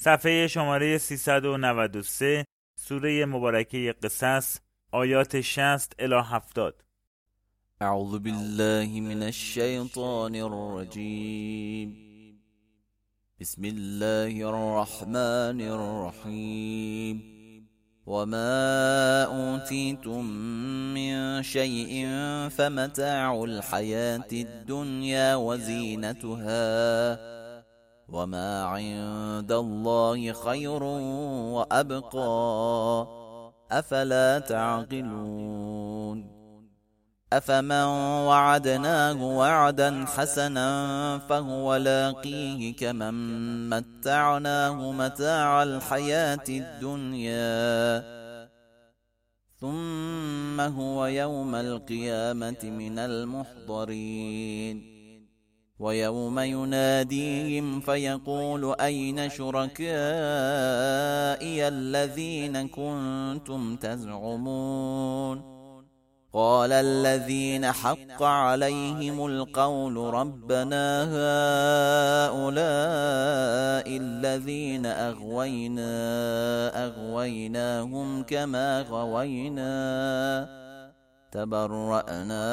صفحه شماره 393، سوره مبارکه قصص، آیات 60 الی 70. اعوذ بالله من الشیطان الرجیم. بسم الله الرحمن الرحیم. وما أوتيتم من شيء فمتاع الحياة الدنيا وزينتها وما عند الله خير وأبقى أفلا تعقلون. أفمن وعدناه وعدا حسنا فهو لاقيه كمن متعناه متاع الحياة الدنيا ثم هو يوم القيامة من المحضرين. ويوم يناديهم فيقول أين شركائي الذين كنتم تزعمون؟ قال الذين حق عليهم القول ربنا هؤلاء الذين أغويناهم كما غوينا تبرأنا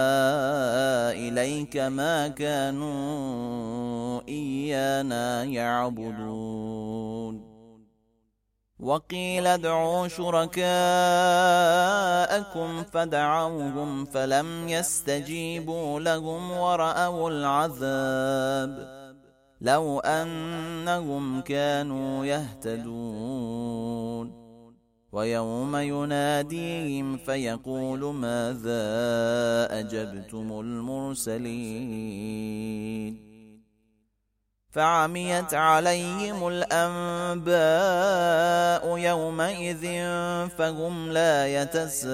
إليك ما كانوا إيانا يعبدون. وقيل ادعوا شركاءكم فدعوهم فلم يستجيبوا لهم ورأوا العذاب لو أنهم كانوا يهتدون. ويوم يناديهم فيقول ماذا أجبتم المرسلين؟ فعميت عليهم الأنباء يومئذ فهم لا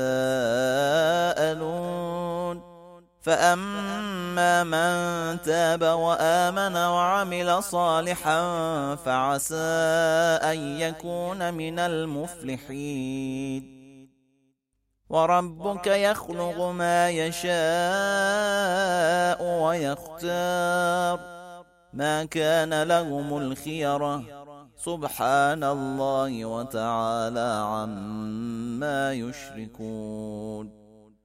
يتساءلون. فأما من تاب وآمن وعمل صالحا فعسى أن يكون من المفلحين. وربك يخلق ما يشاء ويختار ما كان لهم الخيرة سبحان الله وتعالى عما يشركون.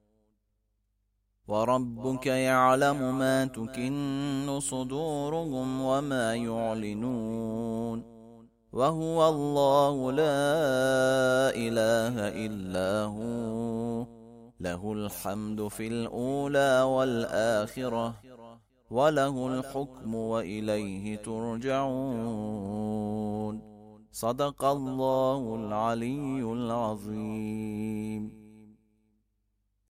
وربك يعلم ما تكن صدورهم وما يعلنون وهو الله لا إله إلا هو له الحمد في الأولى والآخرة وله الحكم وإليه ترجعون. صدق الله العلي العظيم.